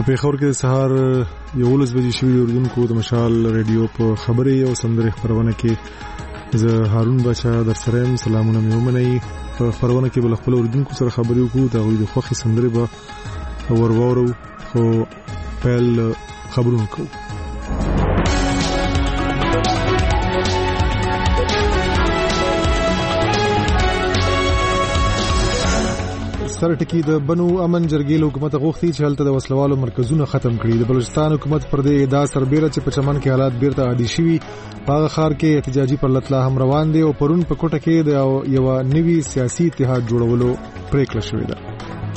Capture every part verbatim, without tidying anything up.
په پیښور کې د سهار یولس بجې شوي اردوونکو د مشال ریډیو په خبرې او سندرې خبرونه کې زه هارون بچا در سره یم. سلامونه مې ومنئ. په خبرونه کې بل خپل اردوونکو سره خبرې وکړو، د هغوی د خوښې سندرې به ور واورو. خو پیل خبرونه کوو. سره ټکی د بنو امن جرګې له حکومت غوښتي چې هلته د وسلوالو مرکزونه ختم کړي. د بلوچستان حکومت پر دې ادعا سربېره چې په چمن کې حالات بیرته عادي شوي، په هغه ښار کې احتجاجي پرلط لا هم روان دي او پرون په کوټه کې د یو نوي سیاسي اتحاد جوړولو پریکړه شوې ده.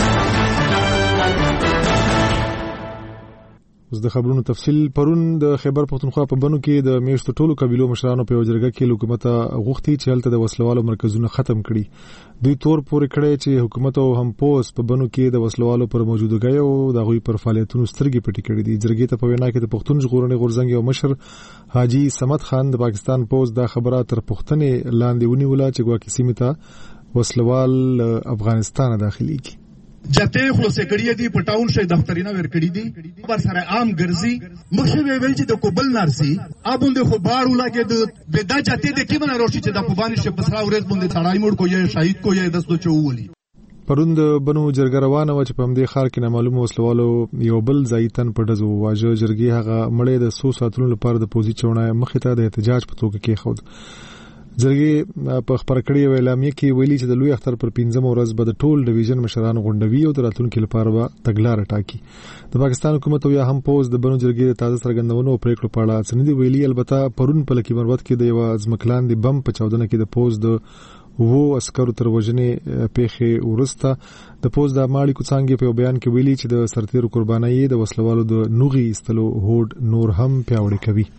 اوس د خبرونو تفصیل. پرون د خیبر پختونخوا په بنو کې د میشتو ټولو قبیلو مشرانو په جرګه کې حکومت غوښتي چې هلته د وسلوالو مرکزونه ختم کړي. دوی تور پورې کړی چې حکومت او هم پوس په بنو کې د وسلوالو پر موجودګۍ او د هغوی پر فعالیتونو سترګې پټې کړې دي. جرګې ته په وینا کې د پښتون ژغورنې غورځنګ یو مشر حاجی صمد خان د پاکستان پوس دا خبره تر پوښتنې لاندې ونیوله چې ګواکې سیمې ته وسلوال افغانستان داخليږي. جته خلاصې کړی دي په ټاون شي دفترینه ور کړی دي پر سره عام ګرځي مخه ویل چې د کوبل نارسي ابوند خو باړو لاګه د بدا جته د کی بنا روشي چې د پوبانی شپ بسرا ورځ باندې تړای موړ کوی شهید کوی دسو چوولي. پرون د بنو جرګه روانه و چې په همدې ښار کې نامعلوم وسلوالو یو بل ځایتن په ډزو واجه. جرګې هغه مړې د سو ساتلو لپاره د پوزي چونه مخې ته د احتجاج په توګه کې خود. جرګې په خبر کړی اعلامیه کې ویلي چې د لوی اختر پر پنځم ورځ به د ټول ډیویژن مشرانو غونډوي او د راتلونکو لپاره به تګلارې ټاکي. د پاکستان حکومت او یا هم پوز د بنو جرګې د تازه څرګندونو او پریکړو په اړه څه نه دی ویلي. البته پرون په لکی مروت کې د یو ځمکلاندې بم په چاودنه کې د پوز د وو عسکرو تر وژنې پیښې ورسته د پوز د ماړي کوڅانګې په بیان کې ویلي چې د سرتیرو قربانۍ د وسلوالو د نوغي استلو هوډ نور هم پیاوړی کوي.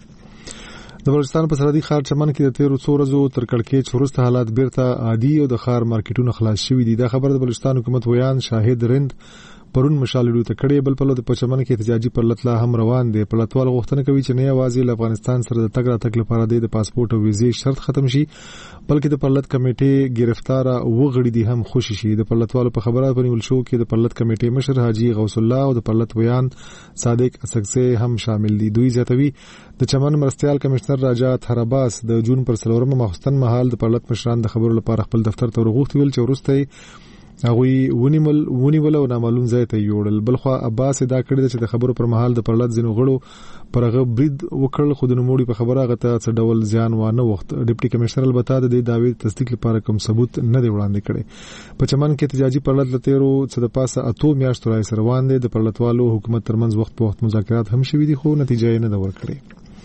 د بلوچستان په سرحدي ښار چمن کې د تیرو څو ورځو تر کړکېچ وروسته حالات بیرته عادي او د ښار مارکیټونه خلاص شوي دي. دا خبر د بلوچستان حکومت ویان شاهد رند پرون مشالډو ته کړي. بل په لور د پچمن کې احتجاجي پرلط لا هم روان دي. پرلطوال غوښتنه کوي چې نه یوازې له افغانستان سره د تګ راتګ لپاره د پاسپورت او ویزې شرط ختم شي، بلکې د پرلط کمیټې گرفتار وغړي دي هم خوشي شي. د پرلطوالو په خبره په نیول شو کې د پرلط کمیټې مشر حاجی غوث الله او د پرلط ویان صادق اسکسه هم شامل دي. دوی زیاتوي د چمن مرستيال کمشنر راجا تھراباس د جون پر سلورمه ماخستن مهال د پرلط مشران د خبرو لپاره خپل دفتر ته ورغوښتي ول چې ورسته هغوی ونیمل ونیول او نامعلوم ځای ته یوړل. بلخوا عباس دا کړی چې د خبرو پر مهال د پرلط ځینو غړو پرغه برید وکړل، خو د نوموړي په خبره غته څه ډول ځان وانه وخت. ډیپټي کمشنر البته د دې دعوی تصدیق لپاره کوم ثبوت نه دی وړاندې کړی. په چمن کې احتجاجي پرلط لتهرو څه د پاسه اتو میاشتو راځي روان دي. د پرلطوالو حکومت ترمنځ وخت په وخت مذاکرات هم شوي دي، خو نتیجه یې نه ده ورکړې.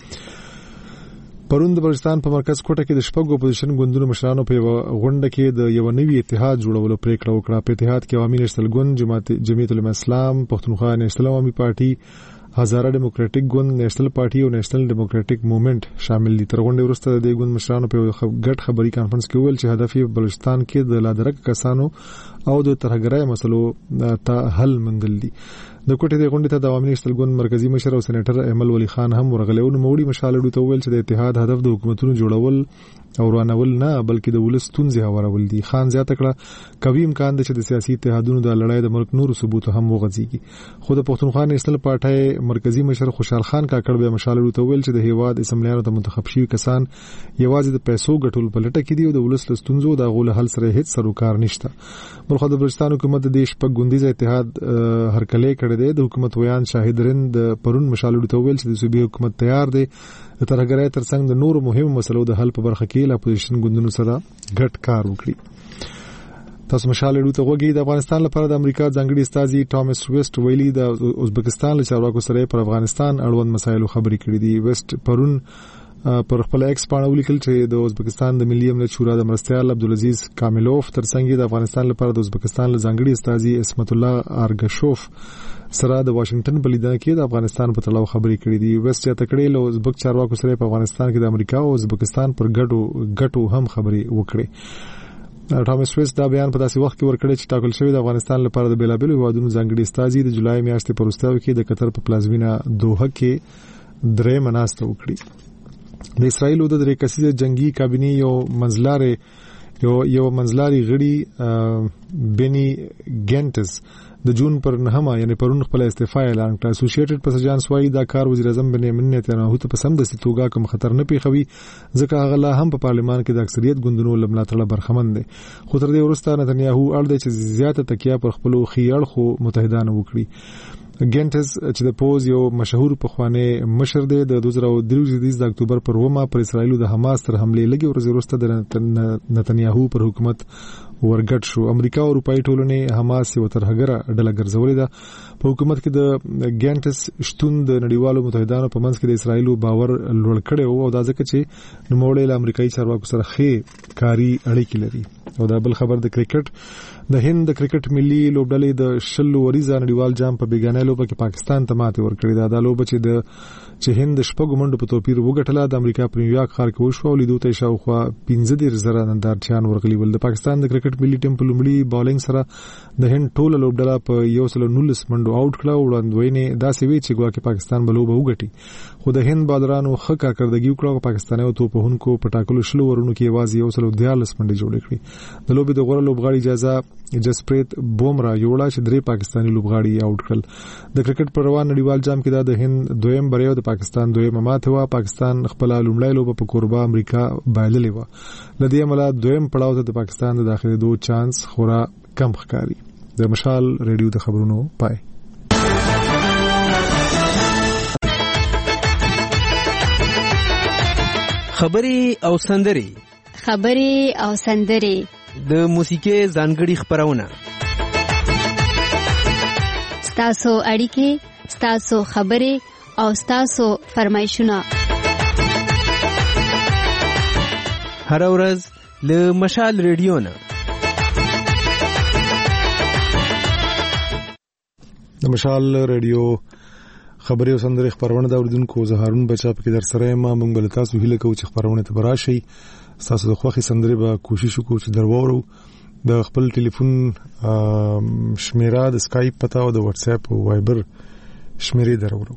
پرون د بلوچستان په مرکز کوټه کې د شپږو اپوزیشن ګوندونو مشرانو په غونډه کې د یو نوي اتحاد جوړولو پریکړه وکړه. په اتحاد کې عوامي نېشنل ګوند، جماعت جمعیت العلماء اسلام، پښتونخوا نېشنل عوامي پارټي، هزاره ډیموکراټک ګوند، نېشنل پارټي او نېشنل ډیموکراټک موومېنټ شامل دي. تر غونډې وروسته د ګوند مشرانو په ګډ خبري کانفرنس کې ویل چې هدف یې بلوچستان کې د لادرک کسانو او د ترهګرۍ مسلو ته حل مندل دي. د کوټې د غونډې ته د عوامي نېشنل ګوند مرکزی مشر او سېنیټر احمد ولی خان هم ورغلی او نوموړي مشالډو ته ویل چې د اتحاد هدف د حکومتونو جوړول او رانول نه، بلکې د ولس ستونزې هوارول دي. خان زیاته کړه کوي امکان دی چې د سیاسي اتحادونو د لړۍ د ملک نور ثبوت هم وغځيږي. خو د پښتونخوا نېشنل پارټي مرکزی مشر خوشحال خان کاکړ به مشالډو ته ویل چې د هیواد اسمبلیانو ته منتخب شوي کسان یوازې د پیسو ګټل په لټه کې دي او د ولس له ستونزو د غول حل سره هیڅ سروکار نشته. بلخو د بلوچستان حکومت د دیش په ګوندیز اتحاد هرکلی کړی دی. د حکومت ویان شاهد رند پرون مشالډو ته ویل چې د صوبې حکومت تیار دی د ترهګرۍ ترڅنګ د نورو مهمو مسلو د حل په برخه کې له اپوزیشن ګوندونو سره ګډ کار وکړي. تاسو مشالډو ته وګورئ. د افغانستان لپاره د امریکا ځانګړي استازي ټامس ویسټ ویلي د ازبکستان له چارواکو سره پر افغانستان اړوند مسایلو خبرې کړې دي. ویسټ پرون پر خپل ایکس باندې ولیکل چې د ازبکستان د ملي امنیت شورا د مرستيال عبدالعزيز کاملوف ترڅنګ د افغانستان لپاره د ازبکستان له ځانګړي استازي اسمت الله ارګشوف سره د واشنگټن په لیدنه کې د افغانستان په تړاو خبرې کړې دي. ویسټ یا تکړه له ازبک چارواکو سره په افغانستان کې د امریکا او ازبکستان پر ګډو ګټو هم خبرې وکړي. ټامس ویسټ دا بیان په داسې وخت کې ورکړی چې ټاکل شوی د افغانستان لپاره د بیلابېلو هیوادونو ځانګړي استازي د جولای میاشتې په وروستیو کې د قطر په پلازمینه دوحه کې درې مناسته وکړي. د اسرایل د درې کسیزه جنگي کابینې یو منځلارې یو یو منځلاري غړي بني ګینټس د جون پر نهمه یعنی پرون خپل استعفا اعلان کړ. اسوسییټډ پرس جان سوای دا کار وزیر اعظم بنیامین نتنیاهو ته پسند د ستوګه کوم خطر نه پیښوي ځکه هغه لا هم په پارلمان کې د اکثریت ګوندونو لملاتړه برخمن دي. خو تر دې وروسته نتنیاهو اړ دی چې زیاته تکیه پر خپل خيار خو متحدانه وکړي. ګینټس چې د پوز یو مشهور پخوانی مشر دی د دوه زره درې د اکتوبر پر ومه پر اسرایل د حماس تر حمله لګي ورځ وروسته د نتنیاهو پر حکومت ورګټ شو. امریکا او اروپאי ټولنې حماس یو ترهګره ډله ګرځولې ده. په حکومت کې د ګینټس شتون د نړیوالو متحدانو په منځ کې د اسرایل باور لوړ کړي او دا ځکه چې نوموړی له امریکایي چارواکو سره ښې کاری اړیکې لري. او دا بل خبر د کرکټ د هند د کرکټ ملي لوبډلې د شل وریزه نړیوال جام په بیګانه لوبه کې پاکستان ته ماته ورکړې ده. دا لوبه چې د چې هند شپږ منډو په توپیر وګټله د امریکا په نیویارک ښار کې وشو او لیدو ته شاوخوا پنځه دېرش زره نندارچیان ورغلي ول. د پاکستان د کرکټ ملي ټیم په لومړي بالینګ سره د هند ټوله لوبډله په یو سل نولس منډو آوټ کړه او وړاندوینې داسې وی چې ګواکې پاکستان به لوبه وګټي. خو د هند بالرانو ښه کارکردګي وکړه او پاکستانیو توپونکو په ټاکلو شلو ورونو کې یوازې یو سل دیارلس منډې جوړې کړې. د لوبې د غوړه لوبغاړي اجازه جسپریت بومرا یوړه چې درې پاکستاني لوبغاړي آوټ کړل. د کرکټ پر روان نړیوال جام کې د هند دویم بری او د پاکستان دویم ماته وا. پاکستان خپل لومړی لوبه په کوربه امریکا بایللې و. لدې عمله دویم پړاو ته د پاکستان د داخلي دوه چانس خورا کم ښکاري. د مشال ریډیو د خبرونو پای. خبري او سندري خبري او سندري د موسیقي ځانګړي خبرونه ستاسو اړیکې ستاسو خبري او ستاسو فرمایشونه هر ورځ له مشال ریډیو نه. د مشال ریډیو خبري او سندري خبرونه د اوردونکو زهارون بچا په کې در سره ما مونږ بل تاسو هیله کوو چې خبرونه ته براشي. تاسو د خوخي سندري به کوشش وکړو چې دروورو. د خپل ټلیفون شمیره د اسکایپ پتا او د واتس اپ او وایبر شمیرې درورو.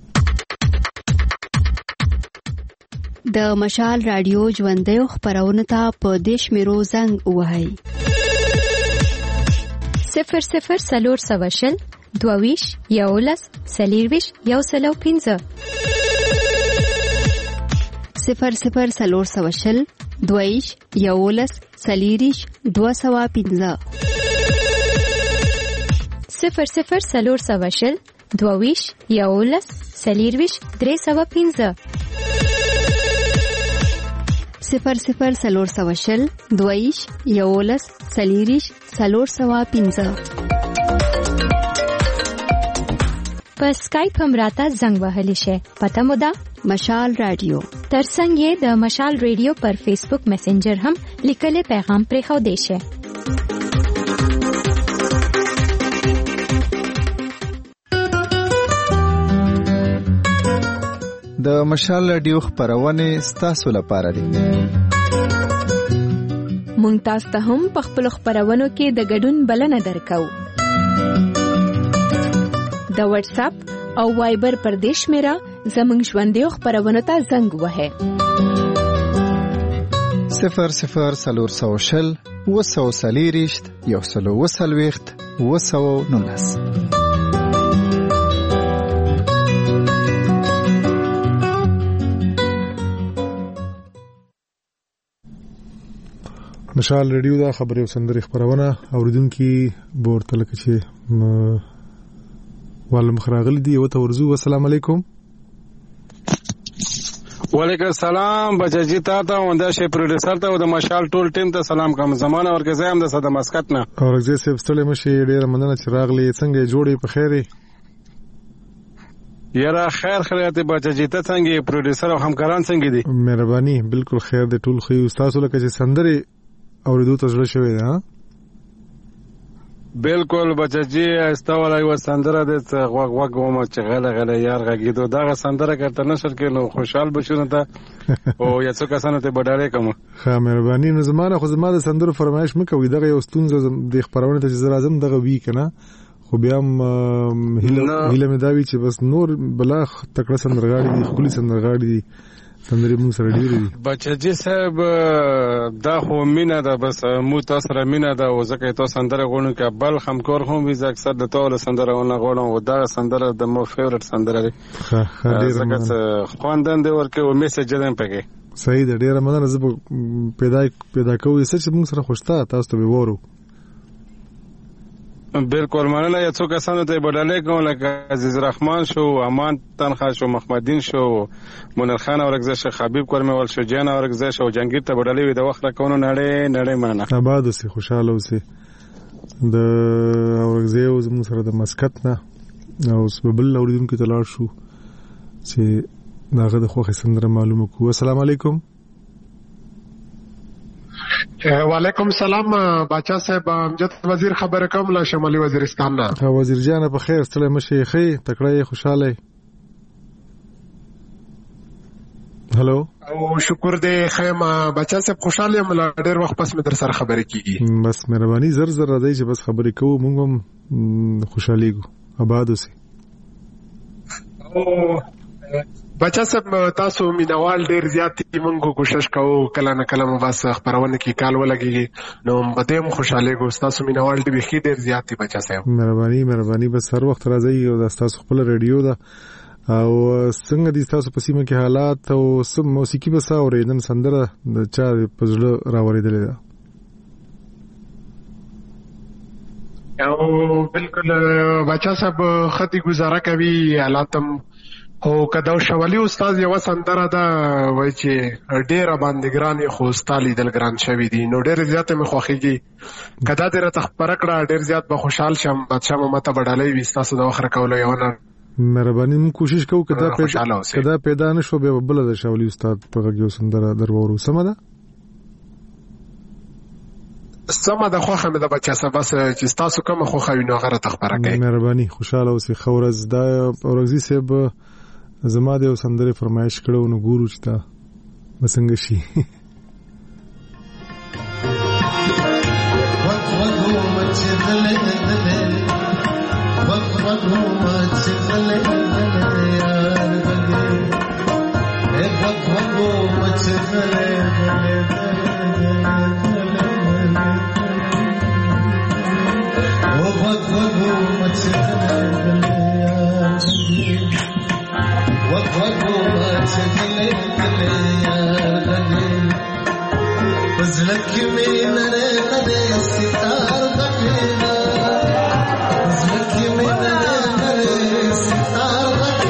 د مشال رادیو ژوندۍ خبرونه ته په دیش میرو زنګ وهاي صفر صفر سلور سواشل دوویش یولس سلیرویش یو سلو پینزه صفر صفر سلور سواشل دوویش یولس سلیریش دو سوا پینزه صفر صفر سلور سواشل دوویش یولس سلیرویش درې سوا پینزه صفر صفر سلور سواشل دوویش یولس سلیریش سلور سوا پینزه. په اسکایپ هم راته زنګ وهلی شي. پته مو ده مشال رادیو. ترڅنګ یې د مشال ریډیو پر فیسبوک میسنجر هم لیکلي پیغام پرې خو دی شي. د مشال رادیو خبرونه ستاسو لپاره دي. مونږ تاسو ته هم په خپل خبرونو کې د ګډون بلنه درکو. د واتس اپ او وایبر پر دیش میرا زمنګ ژوندۍ خبرونه ته زنګ وهه صفر صفر سلور سوشل وسو سلیریشت یو سلو وسلويخت وسو نونس. مشال ریډیو دا خبري او سندري خبرونه اوریدونکو بورته لکه چې والله مخراغل دی او ته ورزو. السلام علیکم. وعلیکم السلام بچی تا ته وندا شي پروډوسر ته او د مشال ټول ټیم ته سلام کوم. زمانه ورګه زم د صد مسقط نه اورګه سیب ستړي مشي ډیر مننه چې راغلي. څنګه جوړي په خیره یاره خیر خیرات بچی ته څنګه پروډوسر او همکاران څنګه دي؟ مهرباني بالکل خیر دي ټول خو استاد لکه چې سندري اوریدو ته زړه شوی ده. بالکل بچی استولای و سندره د غوغ غوغ ومه چې غله غله یار غږیدو دا سندره کړه نشر کې نو خوشحال بشونه ته او یا څو کسانو ته بډاله کوم. ښه مهرباني. نو زمانه خو زما د سندرو فرمایش مکوې دغه یو ستونزه د خبرونه ته چې اعظم دغه وی کنه خو بیا هیله هیله مې دا وی چې بس نور بلا تکړه سندرغاړي دي خولي سندرغاړي دي سندرې موږ سره ډېرې دي. بچجي صاحب دا خو مینه ده، بس مو تاسو سره مینه ده او ځکه تاسو سندره غوڼو کې بل خمکور هم وي. زه اکثر د تاسو سندره ونه غوړم او دا سندره د مو فیورټ سندره ده. ښه ښه ډېر خواندن دی ورکه او میسج دم پکې. صحیح ده، ډېر مننه. زه پیدا پیدا کوی څه چې موږ سره خوشته تاسو ته وورو. بالکل مننه. یو څو کسانو ته بدلې کوم لکه عزیز رحمان شو، امان تنخوا شو، محمدین شو، منیر خان اورګزه شو، حبیب کورمول شو، جان اورګزه شو، جنگیر ته بدلې وي د وخت راکونو نړۍ نړۍ مننه. آباد اوسې، خوشاله اوسې. د اورګزه او زموږ سره د مسکت نه او سببل اوریدونکو ته لاړ شو چې داغه د خوخه سندره معلومه کو. السلام علیکم. وعلیکم السلام باچا صاحب، امجد وزیر خبره کوم له شمالي وزیرستان نه. وزیر جان په خیر ستړی مشه خې تکړه خوشاله. هلو او شکر دې خیمه باچا صاحب، خوشاله یم ډېر وخت پس مې در سره خبرې کیږي. بس مهرباني زر زر راځي چې بس خبرې کوو، موږ هم خوشاليږو. آباد اوسې. او بچا صاحب تاسو مینوال ډیر زیات موږ کوشش کوو کله نه کله مو بس خبرونه کې کال ولګي نو بده مو خوشاله ګو. تاسو مینوال دې بخي ډیر زیات دي بچا صاحب. مهرباني مهرباني. بس هر وخت راځي او تاسو خپل ریډیو دا او څنګه دي تاسو په سیمه کې حالات او سم موسیقي بس اورېدن سندره د چا په زړه راوړېدلې ده؟ او بالکل بچا صاحب خطي گزاره کوي حالاتم او کداو شوالی استاد یو سندره دا وای چې ډېر باندې ګران خو استاد لیدل ګران شوی دي نو ډېر زیات مې خوخیږي کدا دې راته خبره کړه ډېر زیات به خوشحال شم. بادشاہ مو مته بډالۍ وي تاسو د وخت راکولو یو نه مهرباني. موږ کوشش کوو کدا پیدا کدا پیدا نشو به بل د شوالی استاد په غږیو سندره درورو. سم ده سم ده خوخه مې د بچا صاحب بس چې تاسو کوم خوخه وینو غره تخبره کوي. مهرباني خوشاله اوسې. خورز دا اورګزي صاحب زما د یو سندره فرمایش کړو نو ګورو چې تا مسنګ شي. وقت وقت مچغله وقت وقت مچغله یار بګي اے وقت وقت مچغله او وقت وقت مچغله وقت وقت مچغله یار بګي زلکی می نره نره ستار بګي زلکی می نره نره ستار بګي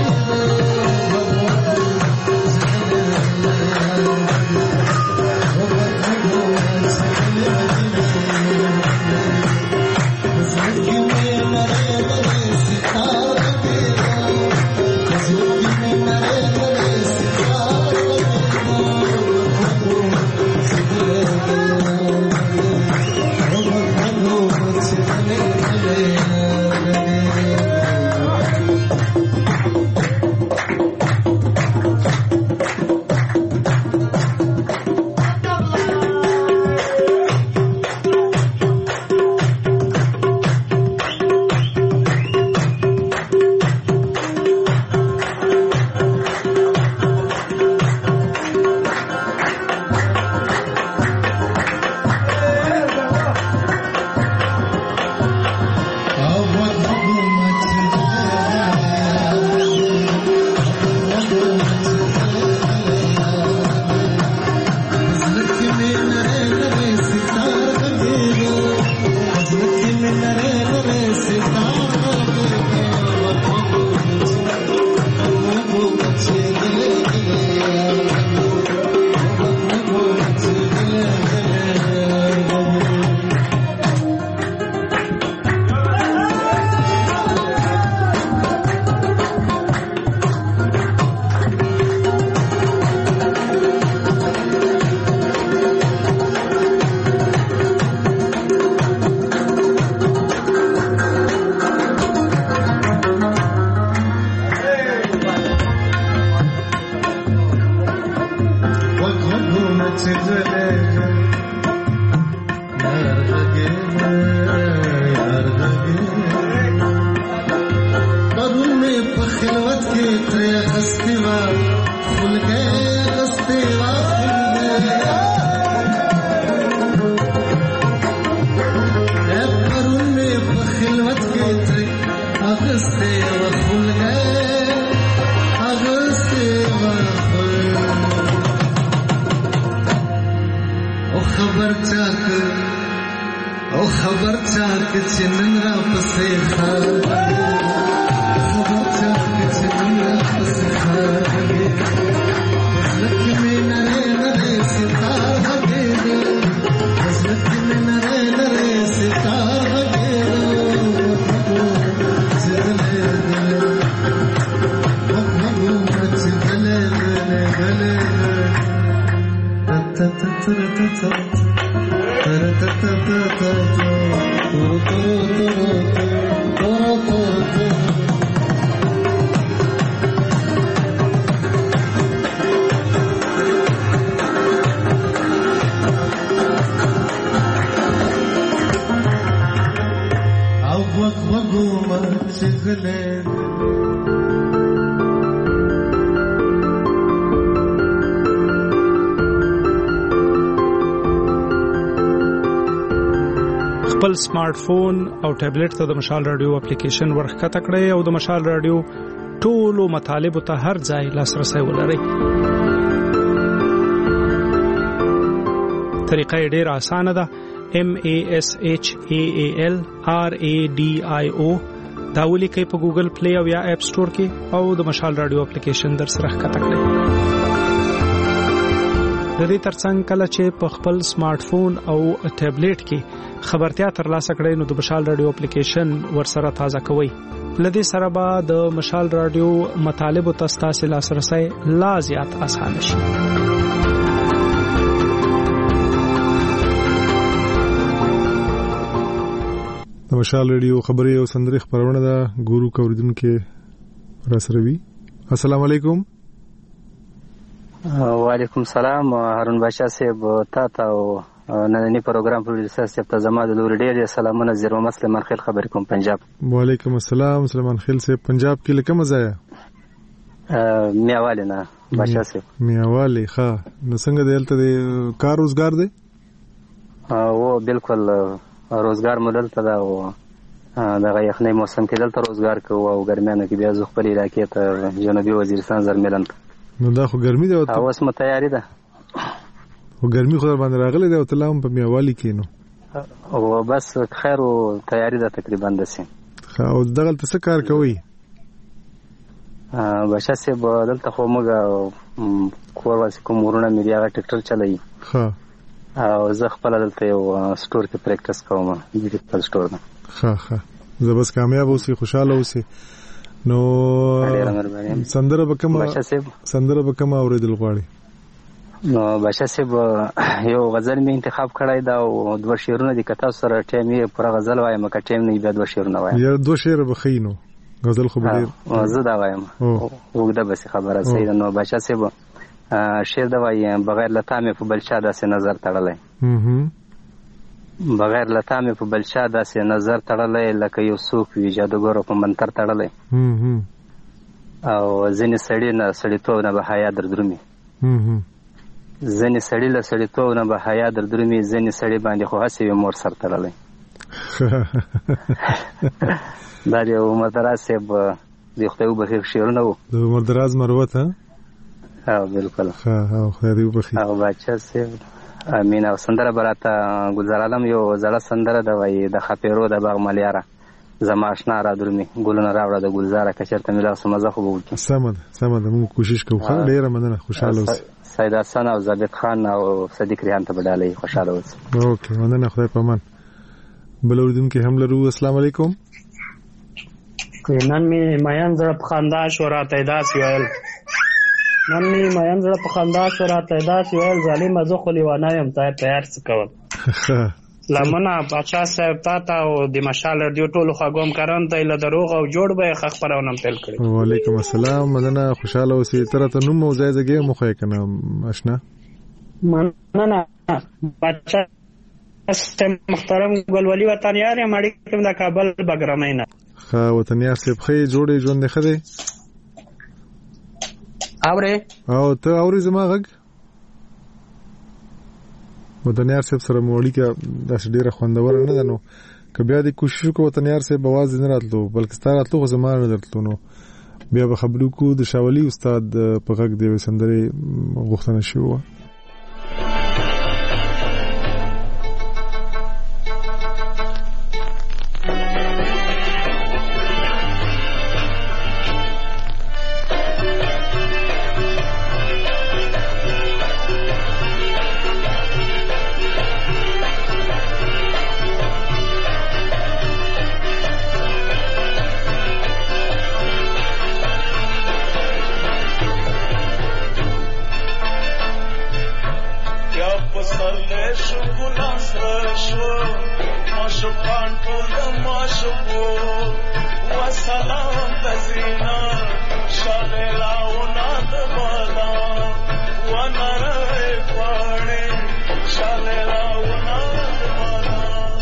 خلوت کې تر خستوا خلګه خبر چا کې چنن را پسې خاږي خبر چا کې چنن را پسې خاږي لکه مې نره نره ستاره دې لکه مې نره نره ستاره دې خپل سمارټ فون او ټابلیټ ته د مشال رادیو اپلیکیشن ورخته کړئ او د مشال رادیو ټولو مطالبه ته هر ځای لاسرسي ولرئ. طریقه ډېره اسانه ده. M A S H A A L R A D I O دا ولیکئ په ګوګل پلی او یا اپ سٹور کې او د مشال رادیو اپلیکیشن در سره ښکته کړئ. د دې ترڅنګ کله چې په خپل سمارټ فون او ټابلیټ کې خبرتیا ترلاسه کړئ نو د مشال رادیو اپلیکیشن ورسره تازه کوئ. لدې سره به د مشال رادیو مطالب او تاسو لاسرسي لا زیات اسانه شي. د مشال رادیو خبري او سندري خبرونه ده ګورو کوریدونکو را سره وي. السلام علیکم. وعلیکم السلام. هارون بادشاہ صاحب تاسو او نننی پروګرام پروډوسر صاحب ته زما د لوري ډېر سلامونه. زیرو مسلمان خیل خبرې کوم پنجاب. وعلیکم السلام سلمان خیل صاحب. پنجاب کې لکه مزایا میاواله نه بادشاہ صاحب. میاواله ښه. نو څنګه دلته د کار روزګار دی؟ او بالکل روزګار مدل ته دا او دغه یخنۍ موسم کې دلته روزګار کوو او ګرمیانو کې بیا زه خپل علاقې ته جنوبي وزیرستان زرملن. نو دا خو ګرمي ده او اوس مو تیاری ده. او ګرمي خو باندې راغلي ده او تلام په میاوالی کې نو او بس خیر او تیاری ده تقریبا دسه. او دغه څه کار کوي؟ بادشاہ صاحب دلته خو موږ کور واسه کوم ورونه مې بیا ټریکټر چلایي. ها او زه خپل دلته یو سٹور کې پریکټس کوم. ډیجیټل سٹور ده. ها ها زه بس کامیاب اوسې خوشاله اوسې. نو سندره بکما سندره بکما اوریدل غواړي؟ نو بادشاہ صاحب یو غزل می انتخاب کړای دا او دوه شعرونه دي. کته سره ټیم یې پر غزل وایم که ټیم نه بیا دوه شعرونه وایم. یا دوه شعر بخینو غزل خو ډیر زه دا وایم وګدا بس خبره صحیح. نو بادشاہ صاحب شعر دا وایم بغیر لتا مې په بلچا داسې نظر تړلای. بغیر لتا مې په بلچا داسې نظر تړلای لکه یو څوک وي جادوګر په منتر تړلای. او ځینې سړی نه سړیتوب نه به حیا در درومي. ځینې سړی له سړیتوب نه به حیا در درومي. ځینې سړی باندې خو هسې وي مور سر تړلی. دا د عمر دراز صاحب د خدای وبخښي شعرونه وو. د عمر دراز مروت ها؟ او بالکل. ها او خدای دې وبخښي. او بادشاہ صاحب امین. او سندره براته ګلزار عالم یو زړه سندره ده وایي د خپېرو د باغ ملیاره زما آشنا را درومي ګلونه راوړه د ګلزاره کچرته مې لاس مزه خو وکړي. سمه سمه ده موږ کوشش کوو. ډېره مننه. خوشاله اوسئ. سید حسن او زابط خان او صدیق ریحان ته بدالې خوشاله اوسئ. اوکې مننه. خدای پامان. بل اوریدونکو هم لرو. السلام علیکم. نن می میان زړه په خندا شو راته داس ویل. نن می میان زړه په خندا شو راته داس ویل. ظالم زه خو لیوانه یم ته تیار څه کول. لمنه بادشاہ صاحب تا ته او د مشال رادیو ټولو خواږم کاران ته له دروغ او جوړ به خخ پرونم تل کړی. وعلیکم السلام. مننه. خوشاله اوسئ. تر ته نوم او ځای ځای مخه کنه آشنا. مننه بادشاہ محترم ګلولي وطنیار یم. اړیکم د کابل بګرامینه. ښه وطنیار صاحب خې جوړې ژوند نه خده اوره او ته اوري زما غږ؟ وطنیار صاحب سره موړی کې داسې ډیره خوندور نه ده. نو که بیا دې کوشش وکړو وطنیار صاحب आवाज نه راتلو بلکې ستاره راتلو خو زما نه درتلو. نو بیا به خبرو کو د شاولي استاد په غږ دی سندري غوښتنه شوه. پسرلی شو ګلان سره شو ماشوقان ټول د ماشوقو وسلام د زینا شاللاونه د بادام ونره پاڼې شاللاونه د بادام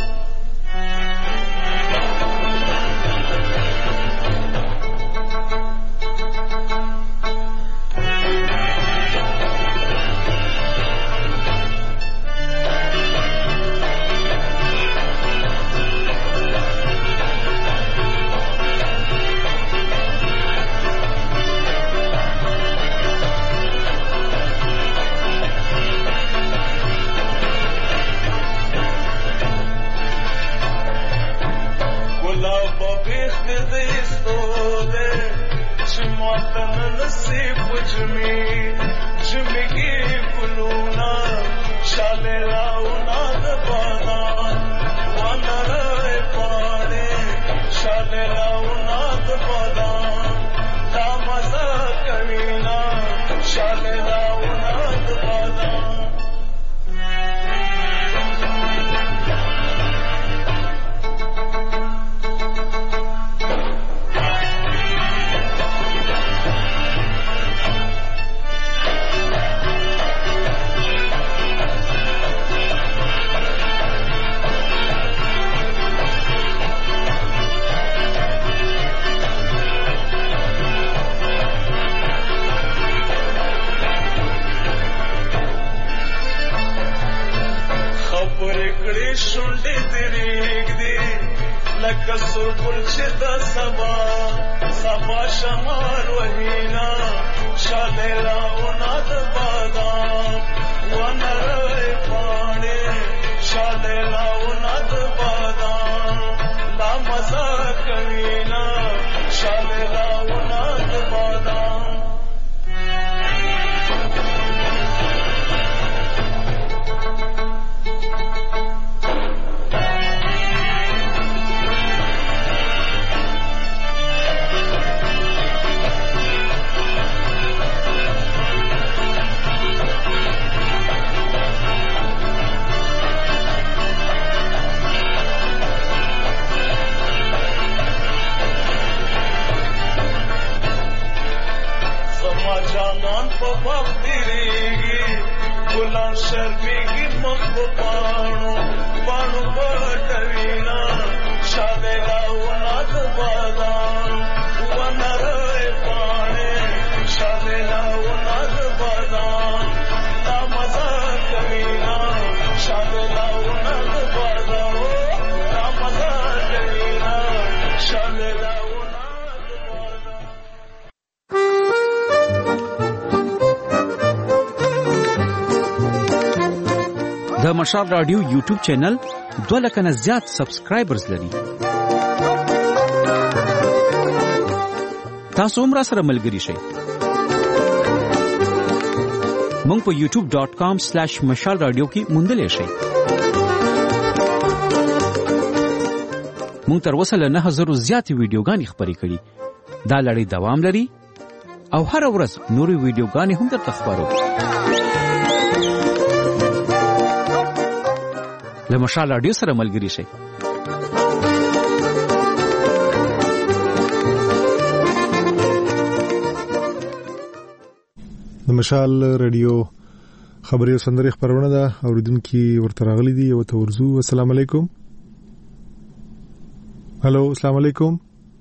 نصیب جمی جمیگی گلونا شاله راونا د بادام ونره پاڼې شاله راونا د بادام دا مزه کوینا شاله راونا د بادام شونډې دریګ دی لکه سرګل چې د سبا سبا شمال وهینا شاله راونا د بادام ونره پاڼې شاله راونا د بادام لا مزه کوینا شاله راونا د بادام ګلان شرمېږي مخ په پاڼو پاڼو پټوینا شاله راونا د بادام ونره پاڼې شاله راونا د بادام دا مزه کوینا شاله راونا د بادام دا مزه کوینا شاله راونا د بادام د مشال رادیو یوټیوب چینل دوه لک نه زیات سبسکرایبرز لري. تاسو هم را سره ملګري شئ. مونږ په یوټیوب ډاٹ کام سلیش مشال رادیو کې موندلی شئ. مونږ تر اوسه له نه زره زیاتې ویډیوګانې خپرې کړي. دا لړۍ دوام لري او هر ورځ نورې ویډیوګانې هم درته خپرو. له مشال رادیو سره ملګري شئ. د مشال رادیو خبري سندري خبرونه ده اوریدونکو ورته راغلي دي او ته ورزو. السلام علیکم. هالو السلام علیکم.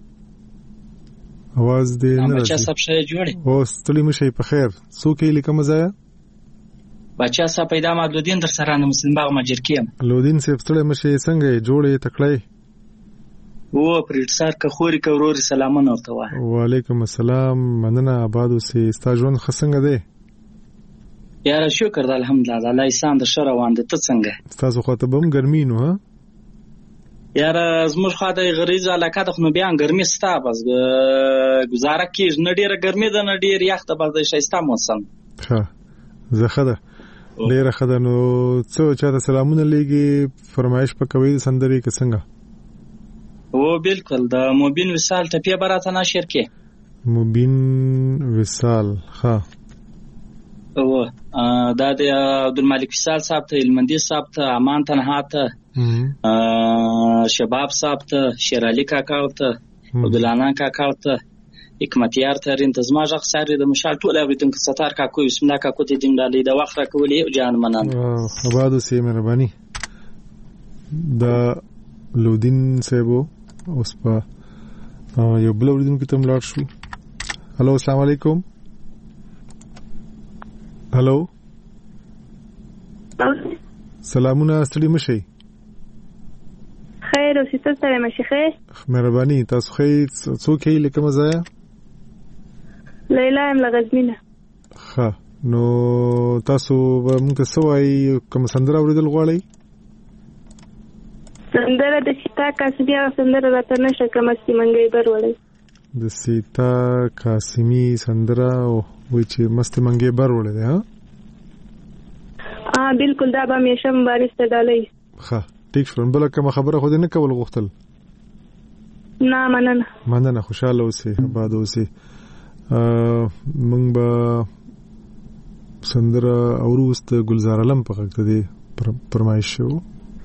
आवाज دې نه راځي. بچا سب شې جوړي. او ستړي مشه په خیر. څوک یې لیکم زایا؟ بچا سب پیدا مدودین در سره نه مسلمان باغ مجر کیم. لودین سب ستړي مشه څنګه جوړې تکړه؟ او پریټسار که خوري که ورور سلامونه ورته وای. وعلیکم السلام. مننه آبادو سي ستا ژوند خسنګ ده؟ یاره شکر د الحمدلله الله ایسان د شر روان دي. ته څنګه؟ تاسو خاطر بم ګرمي نو ها؟ یاره زموږ خاطر غریزه علاقه د خو بیان ګرمي ستا بس گزاره کیږي نه ډیره ګرمي ده نه ډیر یخ ته بس د شایسته موسم. ها زه خده ډیره خده نو څو چاته سلامونه لګي فرمایش پکوي سندري کې څنګه؟ او بالکل د موبین وصال ټپی براته نشر کې موبین وصال ها او دا د عبدالمالک فیصل صاحب ته، هلمندي صاحب ته، امان تنها ته، شباب صاحب ته، شیر علي کاکا ته، عبدالعنان کاکا ته، حکمتیار ته رین ته زما غږ ساري د مشال ټول اوریدونکو ستار کاکو بسم الله کاکو ته دیم ډالۍ د وخت راکولې او جان مننه. آباد اوسې مهرباني. دا لودین صاحب اوس په یو بل اوریدونکو ته ملاړ شو. هلو السلام علیکم. هلو سلامونه، ستړي مشئ. خیر او ستاسو سره مشي خیر. مهرباني. تاسو خیر څوک یې لکه مزایا؟ لیلا ام لغزمینه. ښه نو تاسو به موږ ته څه وایي، کوم سندره اورېدل غواړئ؟ سندره د سیتا کاسمي هغه سندره راته نشه کومه چې منګی بر وړی. د سیتا کاسمي سندره وایي چې مست منګی بر وړی دی. ها ها بالکل، دا به همیشه مبارز ته ډالۍ. ښه ټیک شو. بله کومه خبره خو دې نه کول غوښتل؟ نه مننه. مننه، خوشحاله اوسئ، آباد اوسئ. موږ به سندره اورو اوس د ګلزار علم په غږ ته دې فرمایش شو.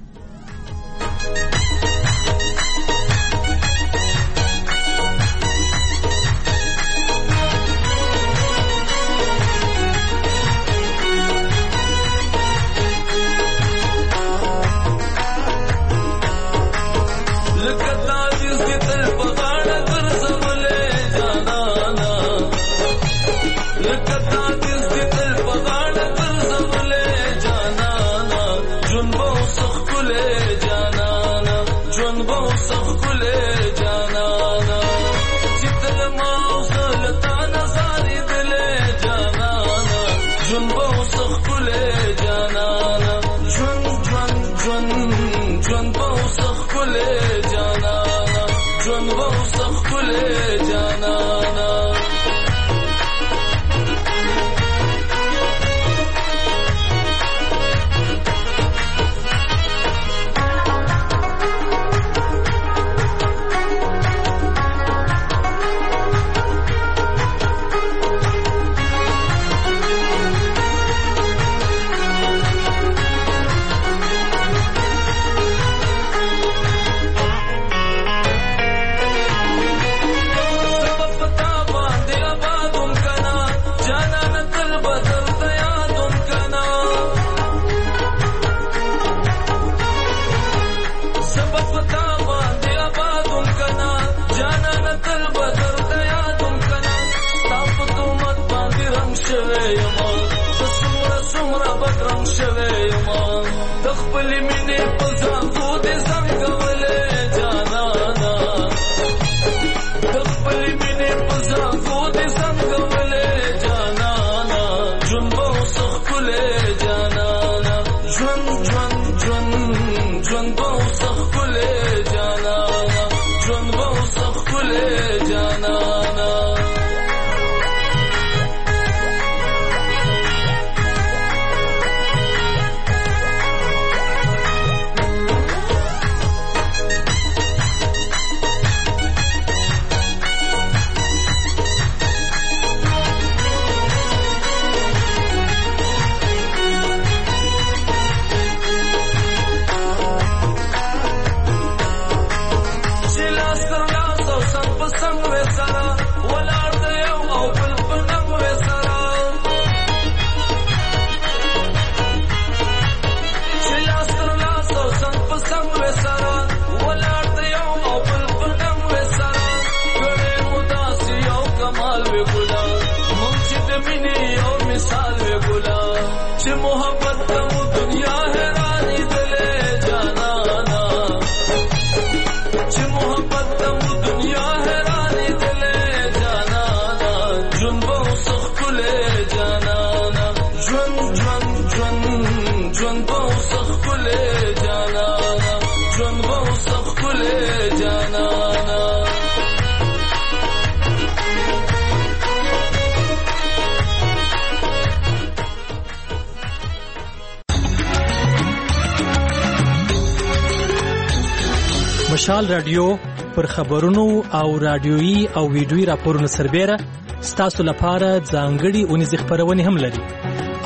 مشال رادیو پر خبرونو او رادیويي او ویډیويي راپورونو سربېره ستاسو لپاره ځانګړي اونیز خبرونه هم لري.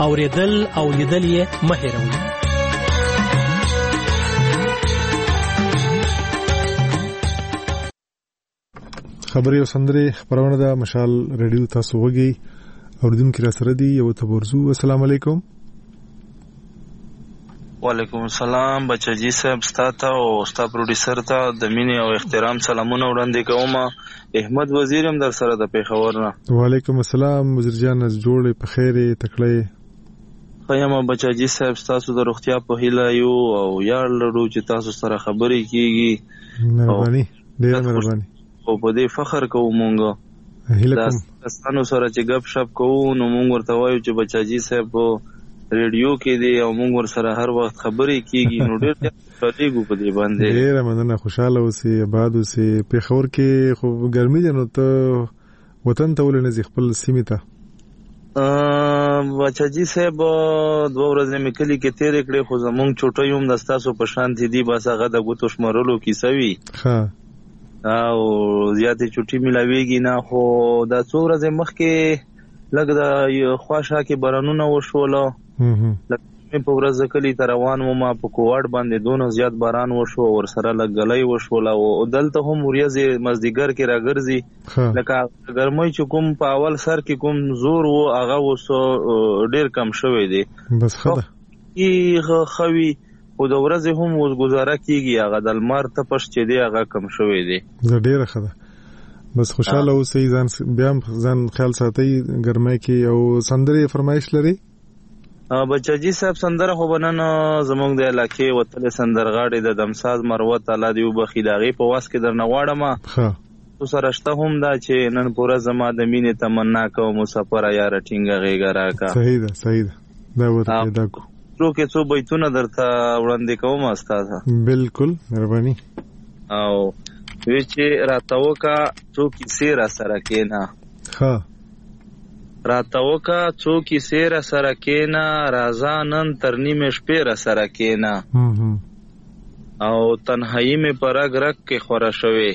اوریدل او لیدل یې مه هېروئ. خبري او سندري خبرونه د مشال رادیو تاسو وګي اوردونکو را سره دی یو ته ورزو. السلام علیکم. وعلیکم السلام بچاجي صاحب ستاته او ستا پروډوسر ته د مینې او احترام سلامونه وړاندې کوم. احمد وزیر هم در سره د پیښور نه. وعلیکم السلام وزیر جان از جوړې په خیره تکړه خیمه بچاجي صاحب تاسو د روغتیا په هیله یو او یار لرو چې تاسو سره خبرې کیږي. مهرباني ډېر مهرباني. او په دې فخر کوو مونږ هیله کوم تاسو سره چې غب شپ کوو نو مونږ ورته وایو چې بچاجي صاحب ریډیو کې دی او مونږ ور سره هر وخت خبرې کیږي نو ډېر خوشاله په دې باندې. ډېر مننه خوشاله اوسئ آباد اوسئ. په خور کې خو ګرمي ده نو ته وطن ته ولې نه خپل سیمه ته؟ بچاجي صاحب دوه ورځې مې کلی کې تیر کړې خو زمونږ چوټي هم د تاسو په شان دي بس هغه د ګوتو شمارلو کیسه وی ها او زیاتې چټي ملاويږي نه. خو دا څو ورځې مخکې لګ د خواشه کې بارانونه وشوله لکه په ورځ کلی ته روان وم په کوواډ باندې دونه زیات باران وشو ور سره لګلای وشوله او دلته هم ورځې مزدیګر کې راګرځي لکه ګرمۍ چې کوم په اول سر کې کوم زور وو هغه وسو ډیر کم شوی دی بس خده ای خوي او د ورځې هم اوس گزاره کیږي هغه د لمر تپش چې دی هغه کم شوی دی. زه ډیره خده بس خوشاله اوسئ ځان بیا ځان خیال ساتئ ګرمۍ کې او سندري فرمایش لري. بچاجي صاحب سندره خو بنن زمونږ د علاقې وتل سندرغاړي د دمساز مروت الله دی وبخي داغي په واس کې درنه واړم ها تو سره شته هم دا چې نن پورا زما د مینې تمنا کوم مسافر یار ټینګه غېګا راکا. صحیح ده صحیح ده دا وته پیدا کو څو کې څو بیتونه درته وړاندې کوم استاد. بالکل مهرباني. او وی چې راتاوکا څو کیسې را سره کېنا ها راتاوکا څو کیسې را سره کېنا رازا نن تر نیمه شپې را سره کېنا او تنهایی مې پرګ رګ کې خورا شوي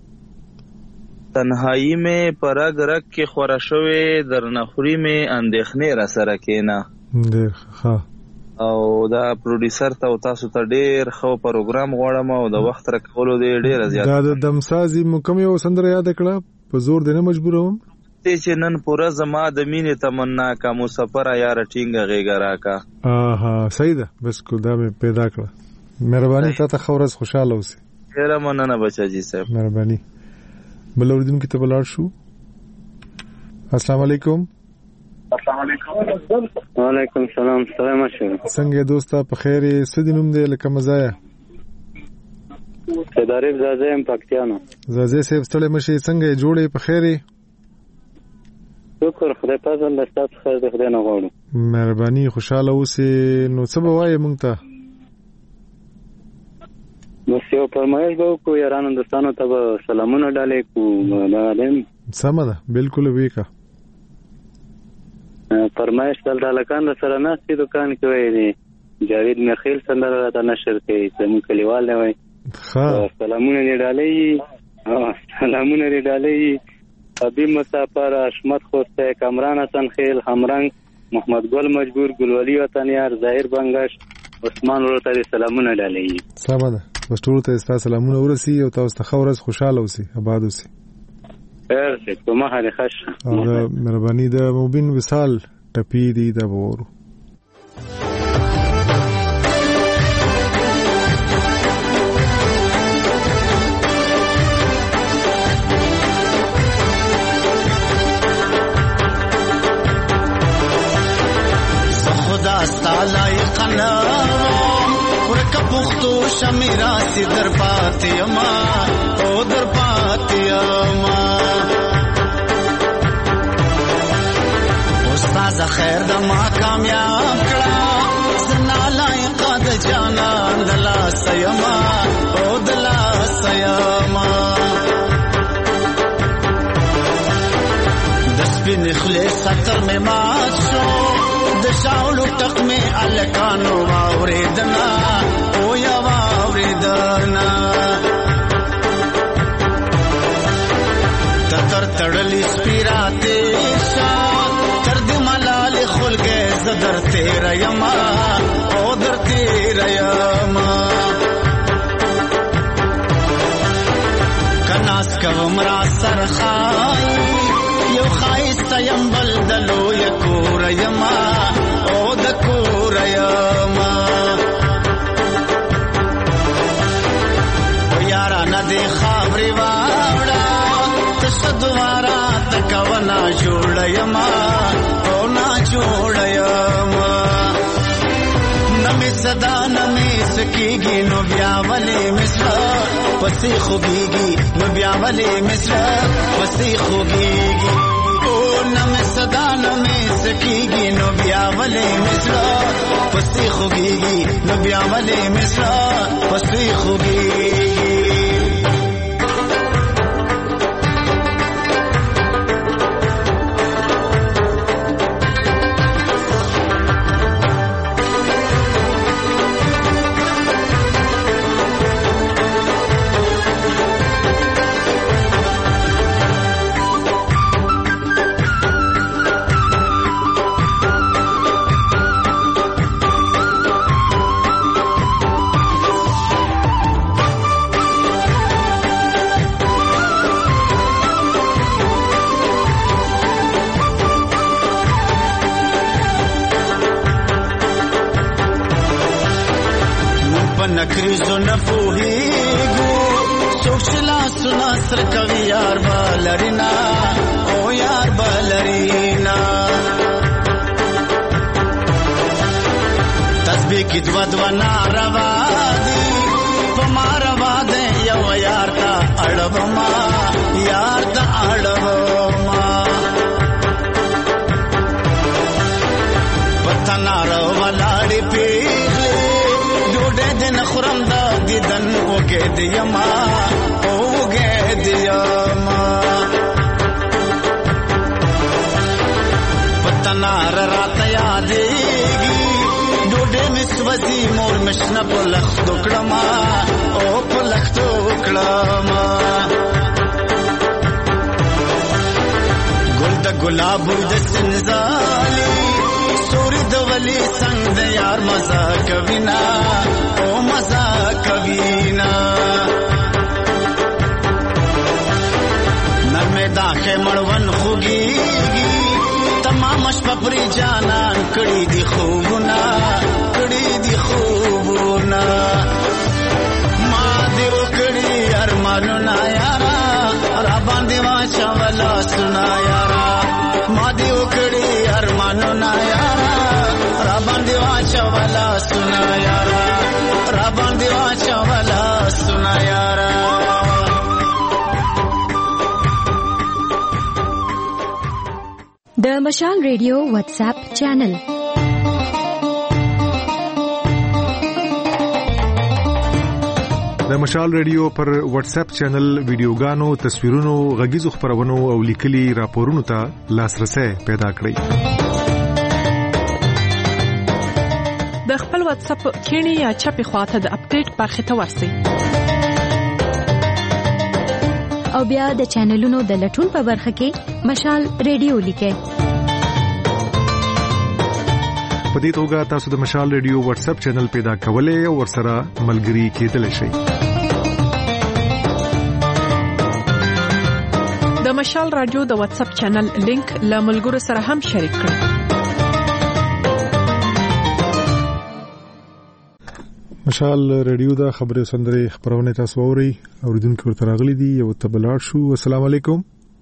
تنهایی مې پرګ رګ کې خورا شوي درنخوري مې اندېخنې را سره کېنا. ډېر ښه او دا پروډوسر ته تاسو ته ډېر خو پروګرام غواړم او د وخت راکولو دې ډېر زیات دا د دمسازي مکم یو سندره یاد کړه په زور دې نه مجبوروم ته چې نن پورا زما د مینې تمنا کا مسافر یار ټینګه غېګا راکا. اها صحیح ده بس کو دا مې پیدا کړه. مهرباني تاسو خورز خوشاله اوسئ. ډېر مننه بچاجي صاحب. مهرباني. بل اوردونکو ته بلار شو. السلام علیکم. السلام علیکم. وعلیکم السلام. سلام علیکم. څنګه دوستا په خیر سدینوم دې لکه مزایا صدارې زازه ام پکتیانو زازه سیب ستړي مشي څنګه جوړې په خیر شکر خدای پاک الله ستاسو خیر دې خدای نه غواړم. مهرباني خوشاله اوسئ. نو څه به وایې مونږ ته؟ نو یو فرمایش به وکړو یارانو دوستانو ته به سلامونه ډالې کوو دا دیم سمه ده بالکل ویکا فرمایش دل ډالکان سره ناستې دکان کې وای دي جاوید مخیل سندره راته نشر کوي زموږ کلیوال دی وای ښه سلامونه دې ډالې سلامونه دې ډالې حبیب مسافر اشمت خوسته کامران حسن خیل همرنګ محمد ګل مجبور ګلولی وطنیار ظاهر بنگش عثمان ورته سلامونه ډالې. سمه ده بس ټول ته ستاسو سلامونه ورسي او تاسو ته خورز خوشاله اوسئ آباد اوسئ. خیر څه کومه حال ښه او مهرباني د مبین وصال ټپی دی د ورو خدا ستالای قنام ورکه پختو شمیرا سی در پاتې ما او در پاتې ما استاد خیر د ما کامیاب کړه زنا لایق د جانان دلا سیما او دلا سیما د سپین خلیص خطر می مات شو د شاولو ټق می الکانو واوریدنا او یا واوریدنا تر تړلی سپیراته شا تر دې ملال خلګه زدر صدا نمې سکیږي نو بیا ولې مصر پسې خوږیږي نو بیا ولې مصر پسې خوږیږي او نمې صدا نمې سکیږي نو بیا ولې مصر پسې خوږیږي نو بیا ولې مصر پسې خوږیږي نکریزو نفوهیگو سوکشلا سنا سر کوي یار بالرینا او یار بالرینا تسبیح کی دوا دوا ناروا دی پماروا دے یو یار تا اڑوما یار تا اڑوما پتنا رو ولاړی پیغلی دن خرم دا دیدن اوگه دیما اوگه دیما پتنار رات یادیگی ڈوڈے مسوزی مور مشنا پلخ دکڑما او پلخ دکڑما گل دا گلابو دا سنزالی سوری دولی سنگ دا یار مزا کوینا او مزا کوینا نرمه داخه مړون خوږیږي تمام شپپری جانان کړي دي خوبونه کړي دي خوبونه ما دې وکړي ارمانونه یارا را باندې واچولا سنا یارا ما دې وکړي ارمانونه یارا را باندې واچولا سنا یارا را باندې واچولا سنا یارا د مشال ریډیو واتس اپ چینل د مشال ریډیو پر واتس اپ چینل ویډیوګانو تصویرونو غږیزو خبرونو او لیکلي راپورونو ته لاسرسي پیدا کړئ د خپل واتس اپ کینی یا چپی خواته د اپډیټ برخه ته ورسئ او بیا د چینلونو د لټون په برخه کې مشال ریډیو لیکئ په دې توګه تاسو د مشال ریډیو واتس اپ چینل پیدا کولای او ورسره ملګري کېدلی شئ د مشال رادیو د واتس اپ چینل لینک له ملګرو سره هم شریک کړئ مشال ریډیو دا خبره سندره خبرونه تاسو اوري اوریدونکو ورته راغلي دي یو تبلاړ شو السلام علیکم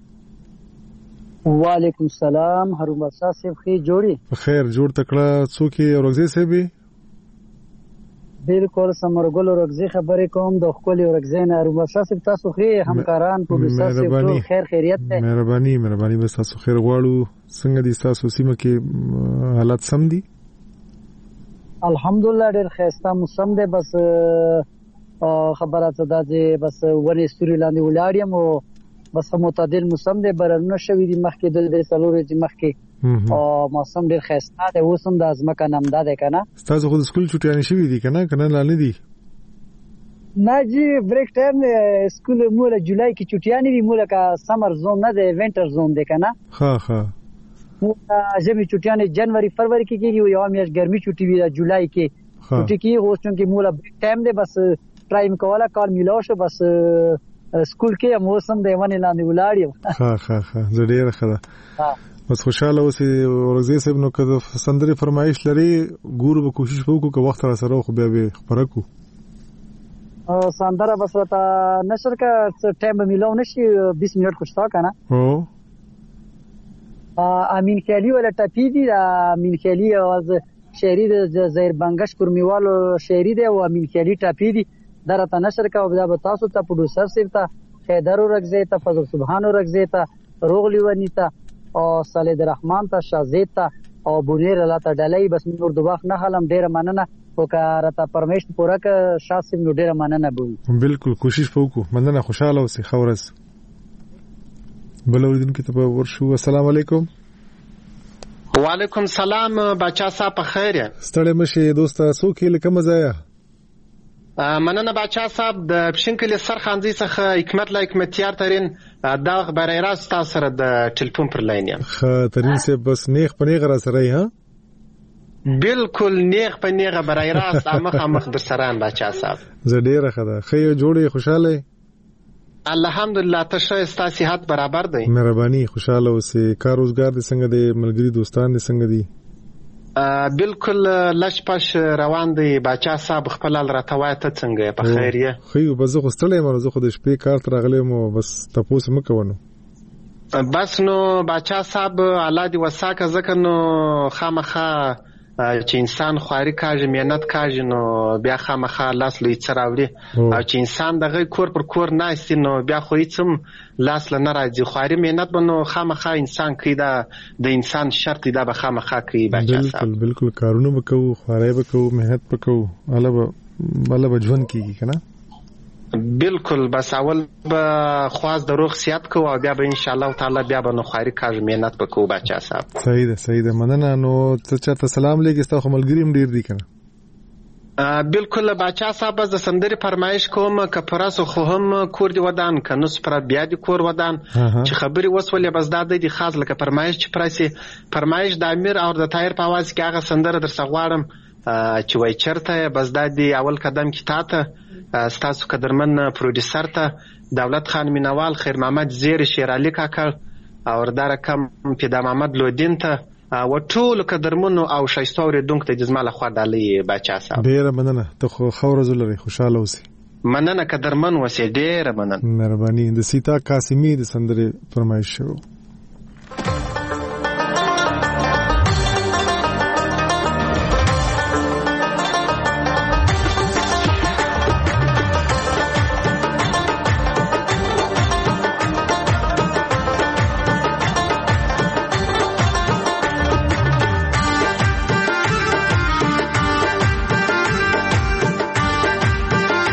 وعلیکم السلام هارون بادشاہ صاحب خیر جوړي خیر جوړ تکړه څوک اورغزي صاحب بالکل سمرګل اورغزي خبرې کوم د خپل اورغزي نه هارون بادشاہ صاحب تاسو خیر همکاران پولیسا صاحب ټول خیر خیریت ده مهرباني مهرباني بس تاسو خیر غواړو څنګه دي تاسو سیمه کې حالات سم دي الحمدلله ډېر خسته موسم ده بس خبره ته ده چې بس ونې ستوري لاندې ولاړم او بس معتدل موسم ده برنه شوی دی مخکې د سلورې چې مخکې او موسم ډېر خسته ده اوسم د ازمکه نامده ده کنه تاسو خو د سکول چټیانې شوی دي کنه کنه لاندې دي نه جی بریک ټایم سکول مولا جولای کې چټیانې وی مولا کا سمر زون نه ده وینټر زون ده کنه ها ها ژمي چټیانې جنوري فروری کې کېږي یو میاشت ګرمي چټي وی جولای کې چټي کې اوس چې مولا بریک ټایم ده بس ټرایم کوله کار میلاو شو بس سکول کې موسم دی ونې لاندې ولاړ ها ها ها زه ډېر ښه ده بس خوشاله اوسې ورځې صاحب نو که سندرې فرمایش لري ګورو به کوشش وکړو که وخت را سره خو بیا به خبره کو سندره بس وتا نشر کا ټایم میلاو نشي بیس منټ خوشتا کنه هو امین خیالی ولا ټپی دی امین خیالی आवाज شاعري د زهیر بنگش کورمیوالو شاعري دی او امین خیالي ټاپي دي دا راته نشر کوو دا به تاسو ته پروډوسر صاحب ته حیدر ورکزی ته فضل سبحان ورکزی ته روغ لیونی ته او صالح رحمان ته شازید ته او بونیر الله ته ډلې بس نور د وخت نه حلم ډیره مننه او که راته پرمیشت پوره ک شاسم نو ډیره مننه بوي بالکل کوشش وکړو مننه خوشاله اوسئ خورز بلوردین کې ته ورشو السلام علیکم وعلیکم سلام بچا صاحب په خیر ستړی مشه دوستا څوک یې لکه مزایا مننه بچا صاحب د پښینکل سرخانځي څخه حکمت لا حکمتیار ترين دا خبري راست تاسو سره د ټلیفون پر لاین یم خاطرین سه بس نیخ پنیغ را سره ها بالکل نیغ په نیغه برای راست مخ مخ در سران بچا صاحب زه ډیره خده خې جوړې خوشاله الحمدلله ته ښه ستا صحت برابر دی مهرباني خوشاله اوسې کار روزګار دې څنګه دی ملګری دوستان دې څنګه دي بالکل لش پش روان دی بچا صاحب خپل راته وای ته څنګه په خیر یې خو به زه خو ستړی یم زه خو د شپې کار ته راغلم او بس تاسو مکوونو بس نو بچا صاحب الله دې وساکه ځکه نو خامخا چې انسان خواري کاږي مهنت کاږي نو بیا خامخا لاس لوی څراوړي او چې انسان دغه کور پر کور ناشتي نو بیا خو هیڅ لاس له نه راځي خواري مهنت بنو خامخا انسان کوي دا د انسان شرط دا به خامخا کوي بچا صاحب بالکل بالکل کارونه وکړو خواري وکړو مهنت وکړو الله الله به ژوند کیږي کنه بالکل بس اول به خواز د روغ صحت کو او بیا به ان شاء الله تعالی بیا به نو خاري کاږي مهنت وکړو بچا صاحب صحیح ده صحیح ده مننه نو ته چاته سلام لګی تاسو ملګریم ډیر دي کنه بالکل بچا صاحب د سندري فرمایش کوم ک پراسو خو هم کور دی ودان ک نو سپر بیا دی کور ودان چې خبري وسولې بس دا د خاص لکه فرمایش چې پراسي فرمایش د امیر او د تایر په आवाज کې هغه سندره در سغواړم چې وای چرته بس دا دی اول قدم کې تاته ستاسو قدرمن پروډوسر ته دولت خان مینوال خیر محمد زیر شیر علي کاکړ او دار کم پیدا محمد لودین ته او ټول قدرمنو او شایستوري دونک ته جزماله خو دالي بچا صاحب ډیره مننه ته خو خورز لري خوشاله اوسئ مننه قدرمن وسه ډیره مننه مهرباني د سیتا قاسمی د سندره فرمایش شو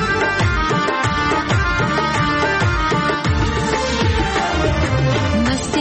मस्त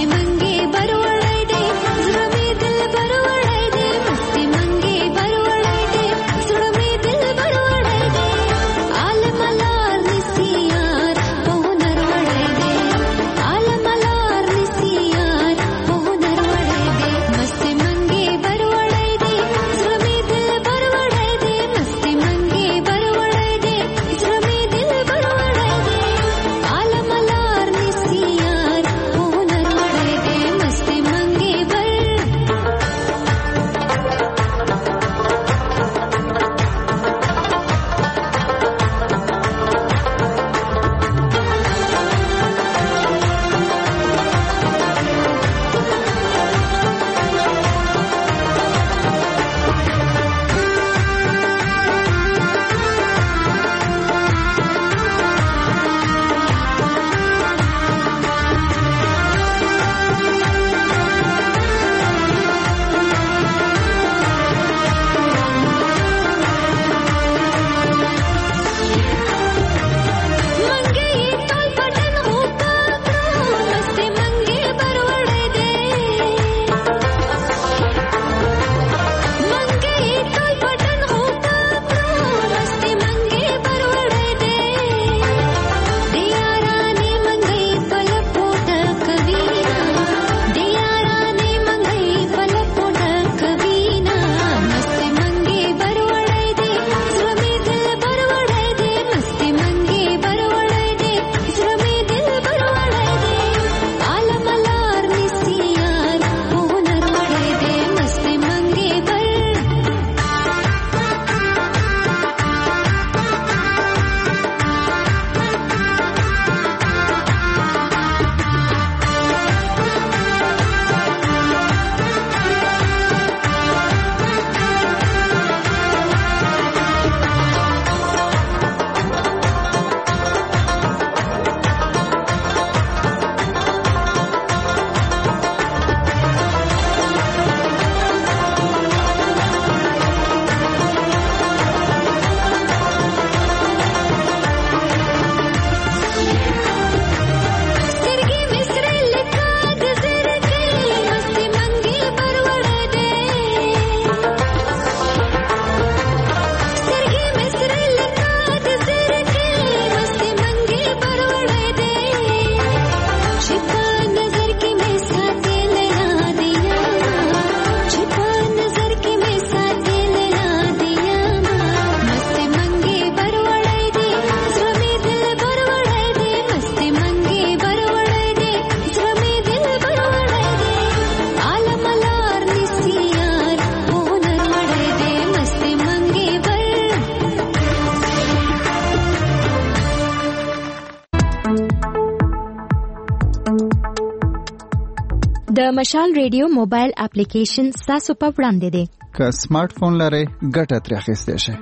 د مشال ریډیو موبایل اپلیکیشن تاسو په وړاندې دی. که سمارټ فون لرئ ګټه ترې اخیستی شئ.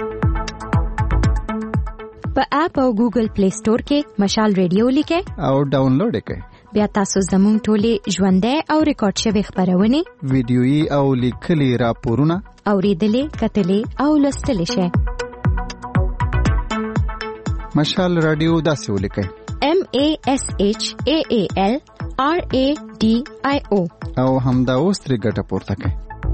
په اپ او ګوګل پلی سٹور کې مشال ریډیو لیکئ او ډاونلوډ یې کړئ. بیا تاسو زموږ ټولې ژوندۍ او ریکارډ شوې خبرونه، ویډیويي او لیکلي راپورونه اوریدلې، کتلې او لوستلې شئ. مشال رادیو داسې ولیکئ: M A S H A A L R A D I O او همدا اوس ترې ګټه پورته کړئ.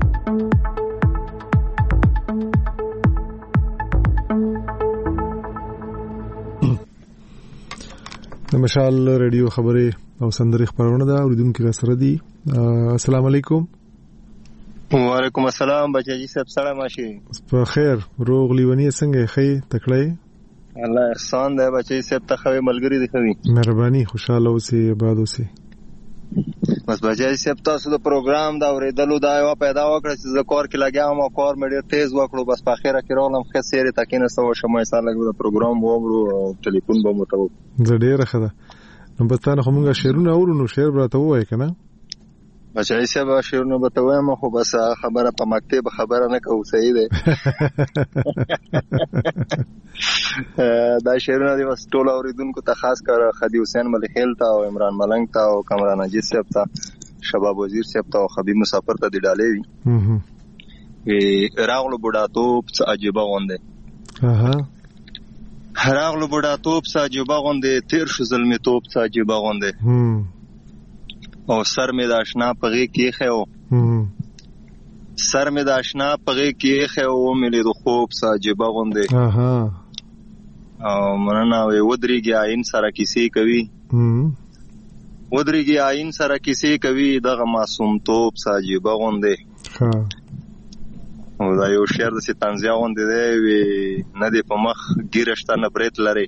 د مشال ریډیو خبرې او سندري خبرونه ده اوریدونکو را سره دي. السلام علیکم. وعلیکم السلام بچی صاحب، سلام ماشي. په خیر، روغ لیونی څنګه خې تکړه؟ الله احسان ده بچی صاحب، ته خوي ملګری دي خوي. مهرباني، خوشاله اوسې، آباد اوسې. بس بچی صاحب تاسو د پروګرام دا اوریدلو دا یو پیدا وکړ چې زه کار کې لګیام او کار مې ډېر تیز وکړو. بس په اخیره کې راولم خې سیرې تکینه سو شمه سره لګو د پروګرام وورو او ټلیفون به مو ته زه ډېر خدا نو بستانه خو مونږه شعرونه اورو، شعر براته وای کنه بچای صاحب شعرونه به ته وایم، خو بس خبره په مکتب خبره نه کوو. صحیح ده. دا شعرونه دی بس ټول اوریدونکو ته خاص کر خدی حسین ملخیل ته او عمران ملنګ ته او کمران اجیز صاحب ته، شباب وزیر صاحب ته او حبیب مسافر ته دی ډالې وی. وی راغلو بډاتوب څه عجيبه غونډه، اها راغلو بډاتوب څه عجيبه غونډه، تیر شو ظلمي توپ څه عجيبه غونډه، او سر می د آشنا پغې کې خو سر می د آشنا پغې کې خو ملي د خوب څه عجيبه غونډه، اها او مننه وی ودرېږي عین سره کیسې کوي، ودرېږي عین سره کیسې کوي، دغه معصوم توپ څه عجيبه غونډه. او دا یو شعر د ستانزیا غونډه دی، وی نه دی په مخ ګیرشته نه بریت لري،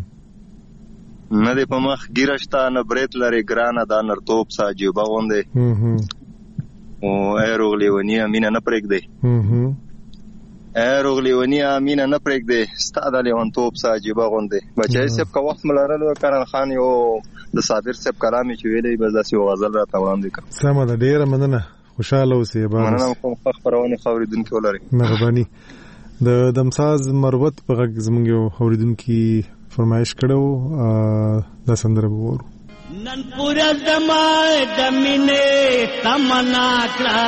نه دی په مخ ګیرشته نه بریت لري، ګرانه دا نرتوب څه عجيبه غونډه. او ای روغلی ونی امینه نه پرېږدي، ای روغلی ونی امینه نه پرېږدي، ستا د لیونتوب څه عجيبه غونډه. بچای صاحب که وخت ملرلو کرن خان یو د صابر صاحب کلامي چې ویلې بس داسې یو غزل راته وړاندې کړ. سمه ده، ډېره مننه، خوشاله اوسې. مننه کوم خبرونه خبرېدونکو ولري. مهرباني. د دمساز مروت په غږ زموږ یو اوریدونکي فرمایش کړو، دا سندره وورو. نن پورا زمای د مینې تمنا کړه،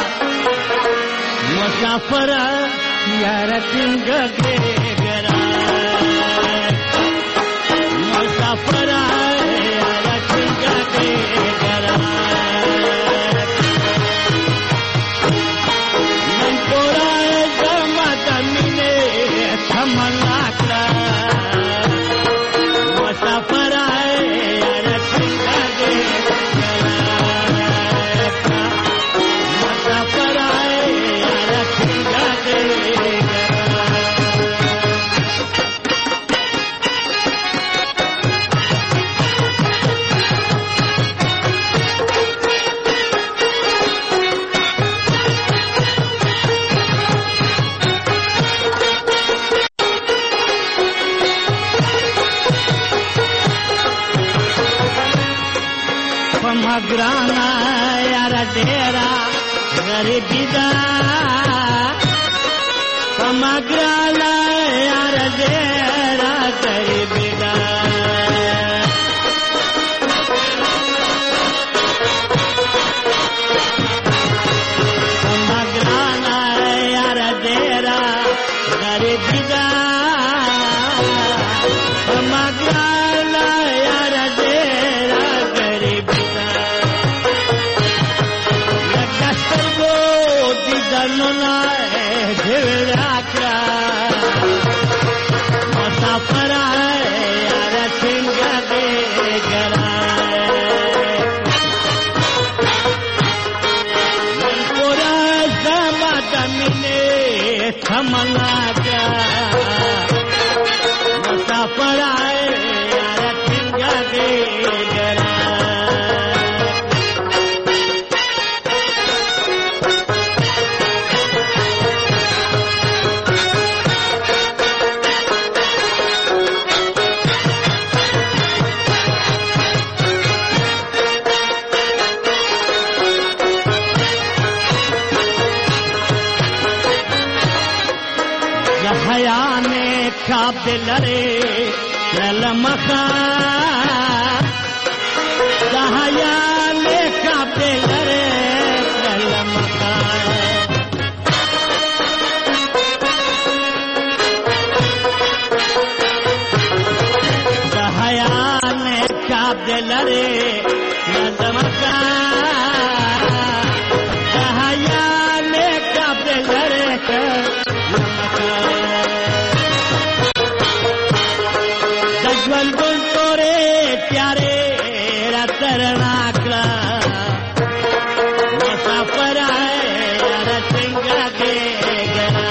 مسافر یار څنګه ګرا، مسافر یار څنګه ګرا، نن پورا زمای د مینې تمنا کړه، مسافر گرانا یار ډیرا غریبی دا، کما گرانا یار ډیرا غریبی دا، کما گرانا یار ډیرا غریبی دا، کما گرانا یار ډیرا غریبی دا، نونا جھوڑا کرا، مسافر یار څنګه دې ګرا، نن پورا زما د مینې تمنا کړه، مسافر یار څنګه دې ګرا. حیانه کاب دلره للمخا د حیانه کاب دلره للمخا د حیانه کاب دلره للمخا د حیانه کاب دلره دجوال گل تورے پیارے رترنا کلا مسافر آئے رتنگا کے گنا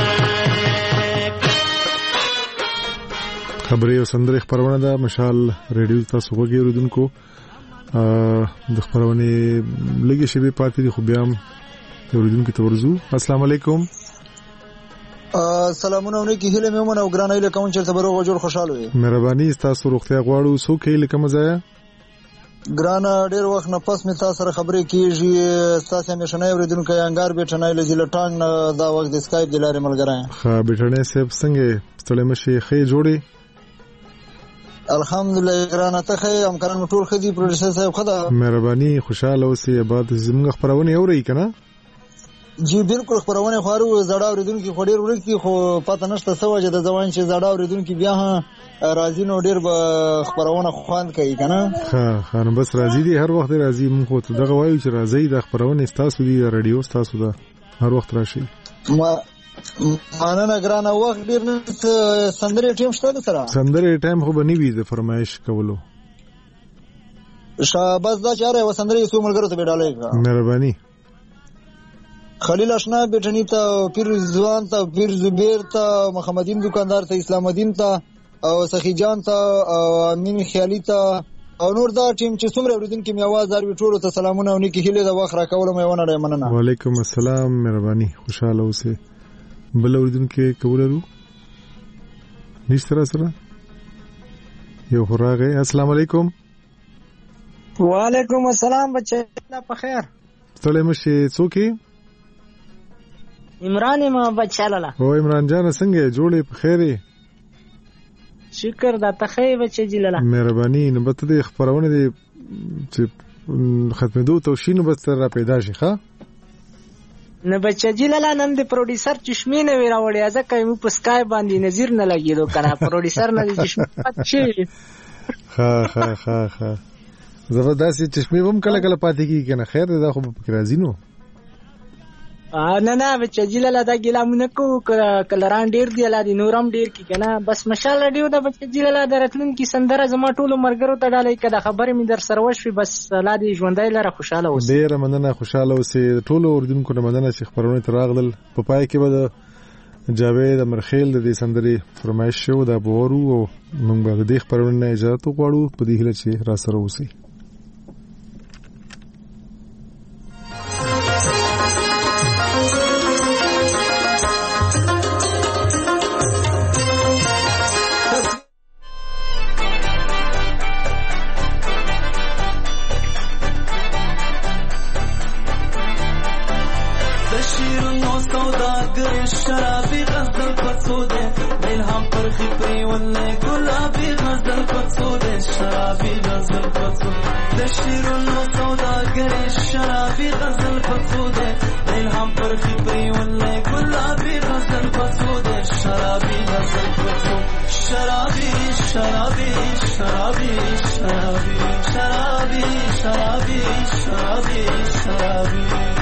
خبرې او سندرې خبرونه ده مشال ریډیو تاسو وګورئ اوریدونکو د خبرونه لګي شی به پاتې دي خو بیا هم اوریدونکو ته ورزو. السلام علیکم. سلامونه ونکي هله مېمون او ګرانای له کوم چې صبر او جوړ خوشاله وي. مهرباني تاسو روغتیا غواړو سو کې لکه مزایا ګرانا ډېر وخت نه پس می تاسو سره خبرې کیږي. تاسو همیشه نه اوریدونکو انګار بیٹنای له زلټان دا وخت د اسکایپ د لارې ملګری. ها بیٹنای صاحب څنګه ستړي مشي خې جوړي؟ الحمدلله ګرانا ته خې امکان ټول خدي پروډوسر صاحب خدا مهرباني خوشاله اوسې بعد زموږ خبرونه اوري کنه. جی بالکل خبرونه خورو زړه اوریدونکو خو ډیر ورکی خو پته نشته سوجه د ځوان چې زړه اوریدونکو بیا راځي نو ډیر به خبرونه خوان کوي کنه. ها خان بس راځي دي هر وخت راځي موږ ته دغه وایو چې راځي د خبرونه تاسو دی رادیو تاسو دا هر وخت راشي. ما ماننه ګرانه وخت ډیر نه سندري ټیم شته سره سندري ټیم خو بنی وي د فرمایش کولو شاباس دا چاره و سندري سو ملګرو ته ډالې مهرباني خلیل اشنا بیٹنی ته پیر رضوان ته پیر زبیر ته محمدین دکاندار ته اسلام الدین ته او سخی جان ته او امین خیالی ته او نور دا ټیم چې څومره اوریدونکو می आवाज دار وټولو ته سلامونه او نیکی هله د وخت را کول مې ونه لري مننه. وعلیکم السلام مهرباني خوشاله اوسه. بل اوریدونکو کولرو نشتره سره یو خوراغه. السلام علیکم. وعلیکم السلام بچا په خیر. ستړي مشي څوکي عمران ما بچاله. او عمران جان څنګه جوړې په خیره؟ شکر دا تخې بچی جلاله مهرباني نو به ته خبرونه دي چې ختمېدو توشینو بس را پیدا شي ښا نه بچی جلاله نن د پروډوسر چشمې نه وی راوړی ځکه مو په سکای باندې نظر نه لګیدو کنه پروډوسر نه چشمې پاتې ها ها ها ها زبردست چشمې هم کله کله پاتې کیږي کنه. خیر دا خو په راځي نو نه نه بچا جلاله دا ګلامونه کو کلران ډیر دی لا دي نورم ډیر کی کنه بس مشال رادیو دا بچا جلاله درتلون کی سندره زما ټولو مرګرو ته ډالې کده خبره می در سره وشوي بس لا دي ژوندۍ لره خوشاله اوسه. ډیر مننه خوشاله اوسه. ټولو اوردونکو نه مننه چې خبرونه تراغلل په پای کې به جاوید امرخیل د دې سندري فرمایش شو دا بورو او موږ به د خبرونه اجازه غواړو په دې هله چې را سره اوسئ. شرابي غزل پسوده الهام پر خپري ولې ګلابي غزل پسوده شرابي غزل پسوده د شیرونو سوداګرې شرابي غزل پسوده الهام پر خپري ولې ګلابي غزل پسوده شرابي غزل پسوده شرابي شرابي شرابي شرابي شرابي شرابي شرابي شرابي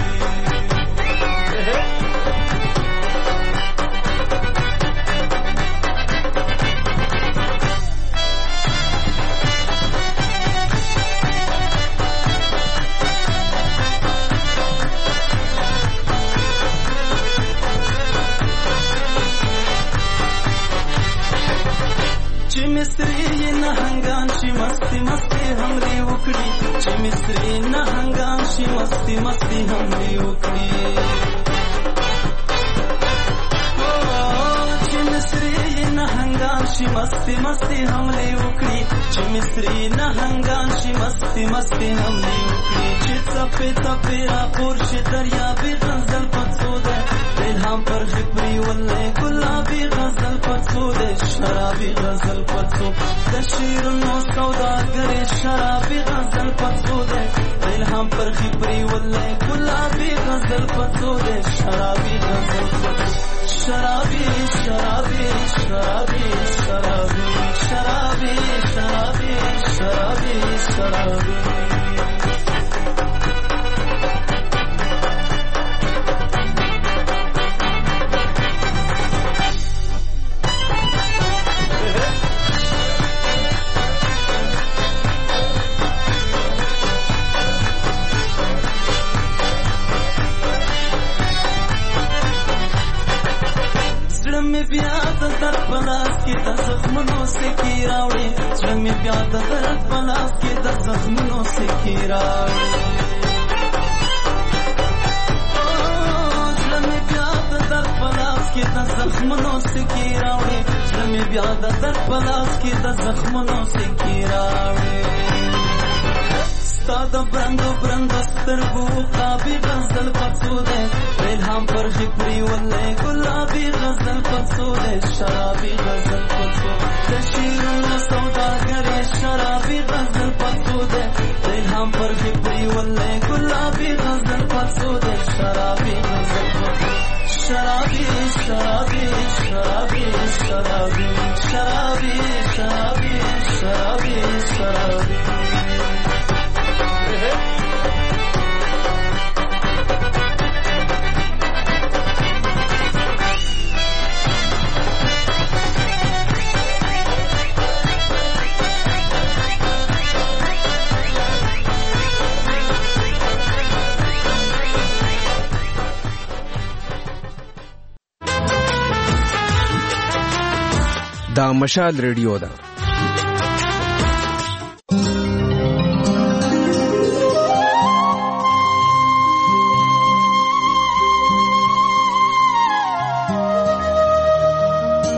مستری نه هنگام شي مستی مستی همري وکړي چې مستری نه هنگام شي مستی مستی همري وکړي چې مستری نه هنگام شي مستی مستی همري وکړي چې مستری نه هنگام شي مستی مستی همري وکړي چې څپې څپې را پور شي دریا به غزل پڅو ده الهام پر خپري ولې ګلابي غزل شرابي غزل پڅو د شیرونو سوداګر شرابي غزل پڅو ده الهام پر خبري ولې ګلابي غزل پڅو ده شرابي غزل پڅو شرابي شرابي شرابي شرابي شرابي شرابي شرابي شرابي زخمونو سکی راوړي زړه مې بیا د درد په لاس کې د زخمونو سکی راوړي زړه مې بیا د درد په لاس کې د زخمونو سکی راوړي زړه مې بیا د درد په لاس کې د زخمونو سکی راوړي ستا د برندو برندو سترګو قابي غزل پڅو ده الهام پر خبري ولې ګلابي غزل پڅو ده شرابي غزل پڅو د شیرونو سوداګر شرابي غزل پڅو ده الهام پر خبري ولې ګلابي غزل پڅو ده شرابي غزل پڅو شرابي شرابي شرابي شرابي شرابي شرابي شرابي شرابي دا مشال ریډیو ده